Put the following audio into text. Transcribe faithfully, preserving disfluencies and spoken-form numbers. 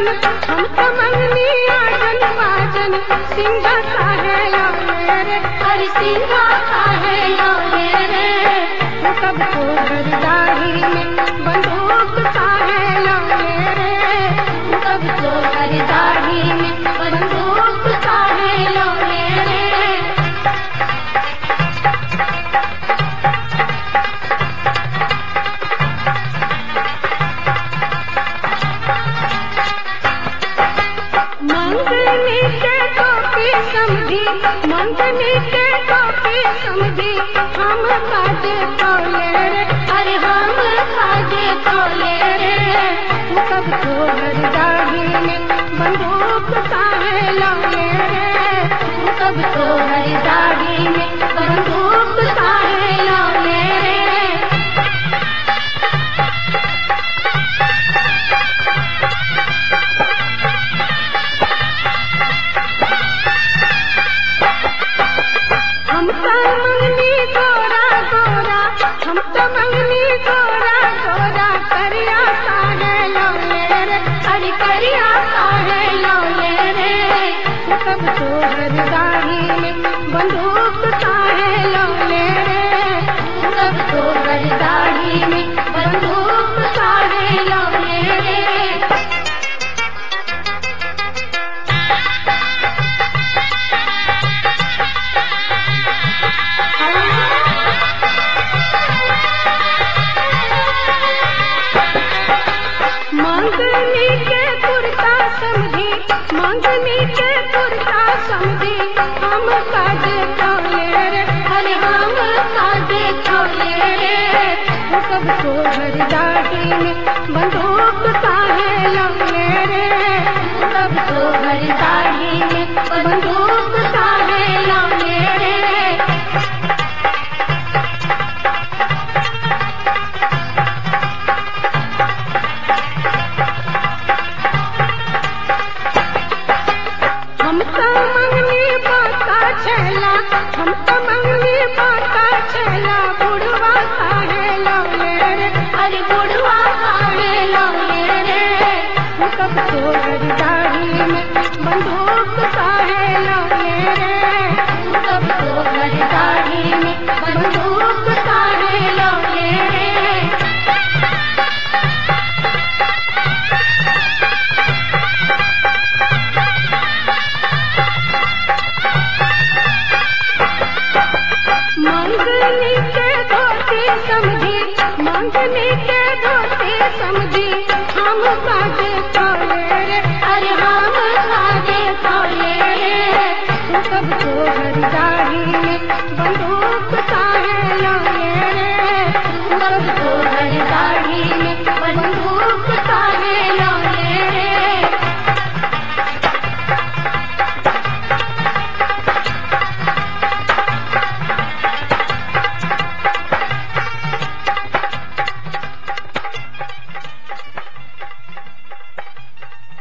बाजन हम तो मंगनी आजन बाजन सिंगा काहे लौले रे अरे सिंगा काहे लौले रे कब तो गरदारी में बंदूक काहे लौले रे कब तो गरदारी में बंदूक काहे लौले रे मंगनी के टोपी समझी मंगनी के टोपी समझी हम काजे तोले रे अरे हम काजे तोले रे कब तो गरदारी में बंदूक काहे लौले रे कब तो गरदारी में बंदूक काहे लौले रे हम तो मंगनी गोरा गोरा हम तो मंगनी गोरा गोरा करिया काहे लौले रे अरे करिया काहे लौले रे कब तो गरदारी में बंदूक काहे लौले रे कब तो गरदारी में बंदूक काहे लौले रे मंगनी के कुर्ता समझी मंगनी के कुर्ता समझी हम काजे तोले रे अरे हम काजे तोले रे कब तो गरदारी में बंदूक काहे लौले रे कब तो गरदारी में बंदूक काहे लौले रे हम तो मंगनी बाता छेला हम तो मंगनी बाता छेला बुढ़वा काहे लौले रे अरे बुढ़वा काहे लौले रे कब तो गरदारी में बंदूक काहे लौले रे कब तो गरदारी में बंदूक काहे लौले रे मंगनी के धोती समझी मंगनी के धोती समझी हम काजे तोले रे अरे हम काजे तोले रे कब तो गरदारी